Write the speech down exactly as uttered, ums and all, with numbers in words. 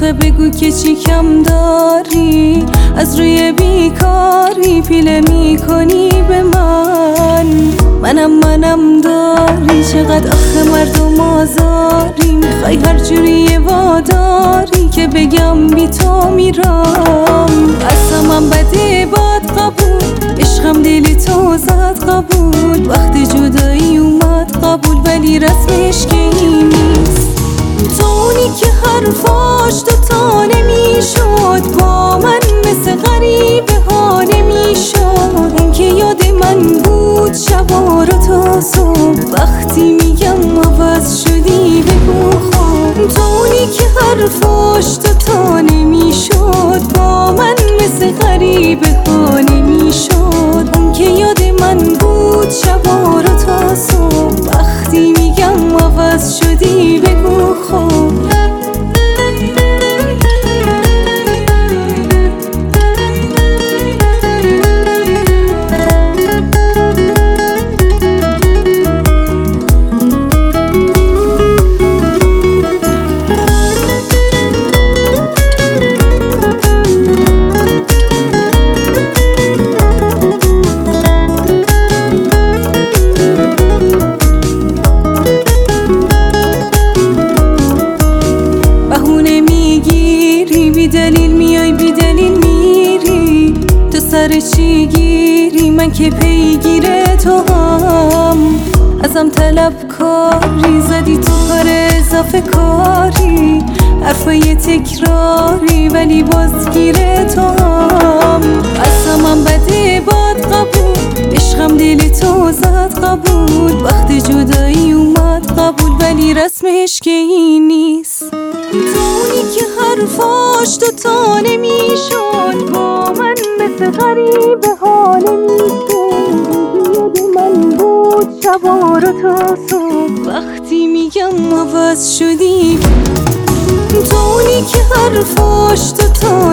تازه بگو که چی کم داری، از روی بیکاری پیله میکنی به من. منم منم داری، چقدر آخه مردم آزاری، میخوای هر جوری واداری که بگم بی تو میرم. قسمم بده باد قبول، عشقم دلی تو زد قبول، وقتی جدایی اومد قبول، ولی رسمش که این نیست. تو اونی که حرفاش دوتا نمیشد، با من مثل غریبه ها نمیشد. این که یاد من بود شبا رو تا صبح، وقتی میگم عوض شدی بگو خوب. تو اونی که حرفاش دوتا نمیشد، با من مثل غریبه ها نمیشد. اون که یاد من بود شبا رو تا صبح، وقتی میگم عوض شدی بگو خوب. بی دلیل میای بی دلیل میری، تو سر چی گیری؟ من که پیگیر تو هم، ازم طلب کاری زدی تو کار اضافه کاری، حرفای تکراری ولی بازگیر تو هم. قسمم بده باد قبول، عشقم دل تو زد قبول، وقتی جدایی اومد قبول، ولی رسمش که این نیست. تو اونی که حرفاش دوتا نمیشد، با من مثل غریبه ها نمیشد. یاد من بود شبا رو تا صبح، وقتی میگم عوض شدی. تو اونی که حرفاش دوتا